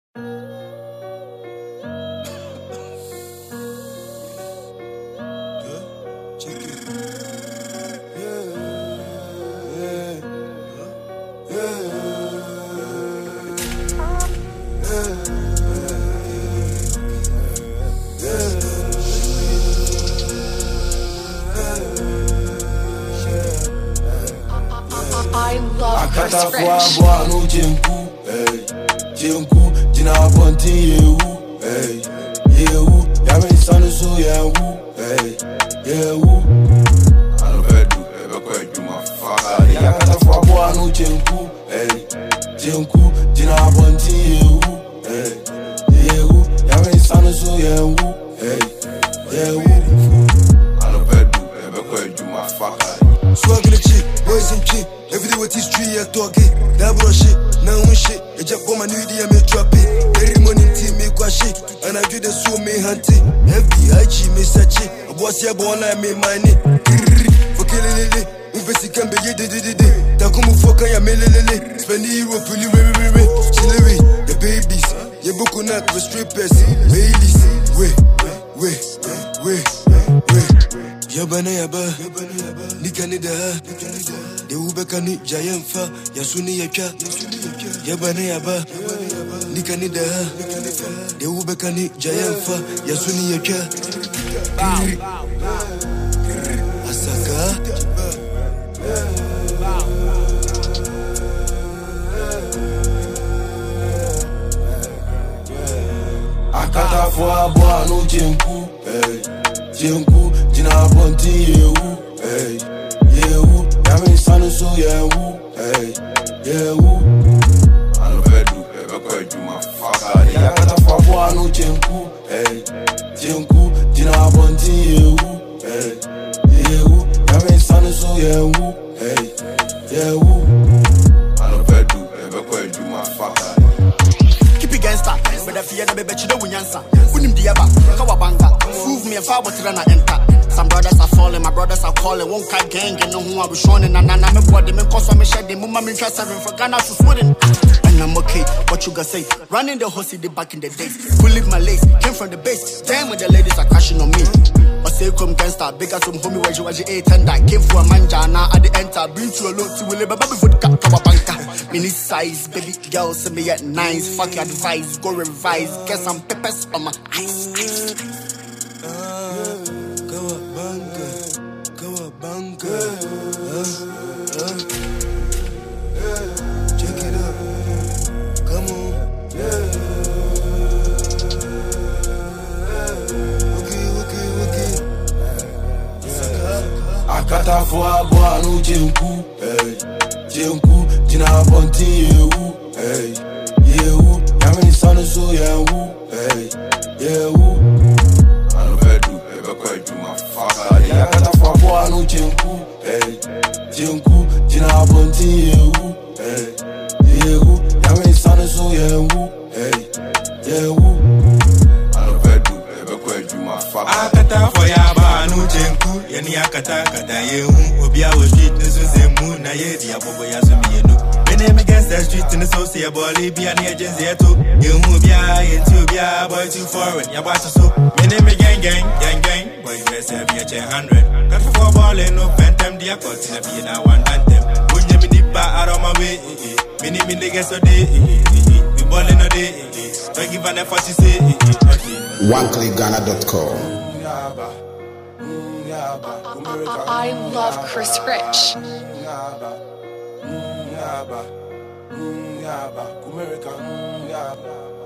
I love Chris Akata Rich. for boy no jenku, jenku jina bonti yehu, yehu. Yami sanu so yehu, yehu. I don't do ever quite do my father. Akata for boy no jenku, jenku jina bonti yehu, yehu. Yami sanu so yehu, yehu. I don't do ever quite do my father. Swagging the chick, boys and kid. Every day with this tree, I talk it. That bro shit, now one shit. I just for my new idea, me drop it. Every morning, team me qua shit. And I do the so me hunting. FBI, me such it. I was here born, I made money. For killing it. Investi can be ye did. Takumu fuck, I am a lily. Spend the Europe, really, Chillery, the babies. Ye book on that with strippers. Baileys, wait. Yabana yaba, nikanida. De ubekani jayemfa, yasuni yaka. Yabana yaba, nikanida. De ubekani jayemfa, yasuni yaka. Asaka. Akata for boy no jenku, jenku jina bonti yehu, yehu. Yami sanu so yehu, yehu. I don't do ever quite do my father. Akata for boy no jenku, jenku jina bonti yehu, yehu. Yami sanu so yehu, yehu. I don't do ever quite do my father. Gangster, but I fear the bet you don't answer. Unim diaba, Kawabanga, prove me a far but run enter. Some brothers are falling, my brothers are calling. Won't cut gang, and know who I was showing. And I'm a body, me cause I'm a shed, the mumma in trust for Ghana to swim. And I'm okay, what you gonna say? Running the horsey back in the days. Who live my lace, came from the base. Damn, when the ladies are crashing on me. I say, come gangster, big as some homie, where you was 8 and I came for a manja. Now at the enter, bring to a lot to will live a baby foot Kawabanga. Mini size, baby girl, send me at 9s. Fuck your advice, go revise. Get some peppers on my eyes. Kawabanga. Check it out. Come on. Okay. Akata for boy no jenku, jenku jina bonti yehu, yehu. Yami sanu so yehu, yehu. I don't do ever quite do my father. Akata for boy no jenku, jenku jina bonti yehu, yehu. Yami sanu so yehu, yehu. I don't do ever quite do my father. Akata for yaba no jenku, yani akata kata yehu. Obia was street nisu zemu na ye dia bobo ya sumi eno. Name against the street in the social body, be an agency too. You move ya into ya boy too foreign, ya boss so. My name again, gang, boy, you best have me at 100. Got for ball and no phantom, dear cut in a be now one anthem. When you be deep out of my way, many niggas a day, we ballin' a day. Don't give an effort to say, OneClickGhana.com. I love Chris Rich. Yaba, Kumerica, Yaba.